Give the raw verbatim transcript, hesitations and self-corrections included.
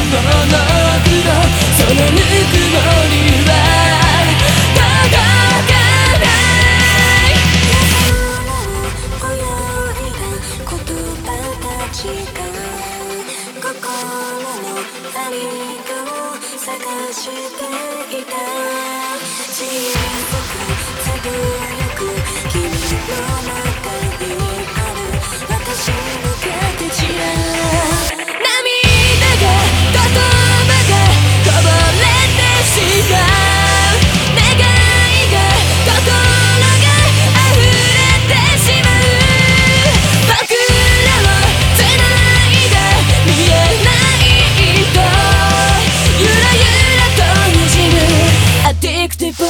そのぬくもりは届かない心の泳いだ言葉たちが心のありかを探していた小さくつぶやく君の中にある私の形は涙が言葉がこぼれてしまう願いが心が溢れてしまう僕らを繋いだ見えない糸ゆらゆらとにじむアディクティブ